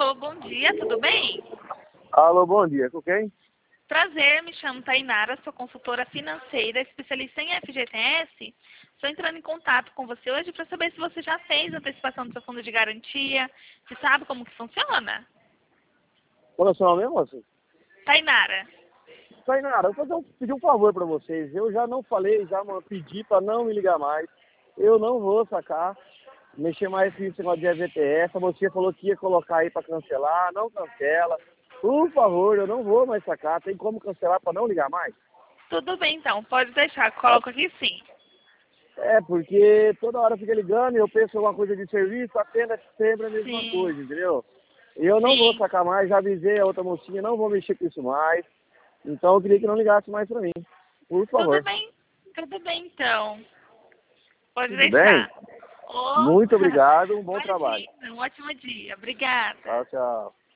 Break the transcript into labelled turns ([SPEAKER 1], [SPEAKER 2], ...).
[SPEAKER 1] Alô, bom dia, tudo bem?
[SPEAKER 2] Alô, bom dia. Com quem?
[SPEAKER 1] Prazer, me chamo Tainara, sou consultora financeira, especialista em FGTS. Estou entrando em contato com você hoje para saber se você já fez a antecipação do seu fundo de garantia, se sabe como que funciona.
[SPEAKER 2] Qual é o seu nome, moça?
[SPEAKER 1] Tainara.
[SPEAKER 2] Tainara, eu vou pedir um favor para vocês. Eu já não falei, pedi para não me ligar mais. Eu não vou sacar, mexer mais nesse negócio de FGTS. A mocinha falou que ia colocar aí para cancelar, não cancela. Por favor, eu não vou mais sacar. Tem como cancelar para não ligar mais?
[SPEAKER 1] Tudo bem então, pode deixar, coloco aqui sim.
[SPEAKER 2] Porque toda hora fica ligando e eu penso em alguma coisa de serviço, apenas sempre a mesma
[SPEAKER 1] Sim,
[SPEAKER 2] coisa, entendeu? E eu não vou
[SPEAKER 1] sim.
[SPEAKER 2] sacar mais, já avisei a outra mocinha, não vou mexer com isso mais. Então eu queria que não ligasse mais para mim. Por favor.
[SPEAKER 1] Tudo bem então. Pode
[SPEAKER 2] Tudo bem?
[SPEAKER 1] deixar. Oh,
[SPEAKER 2] Muito obrigado, um bom trabalho.
[SPEAKER 1] imagina, um ótimo dia. Obrigada.
[SPEAKER 2] Tchau, tchau.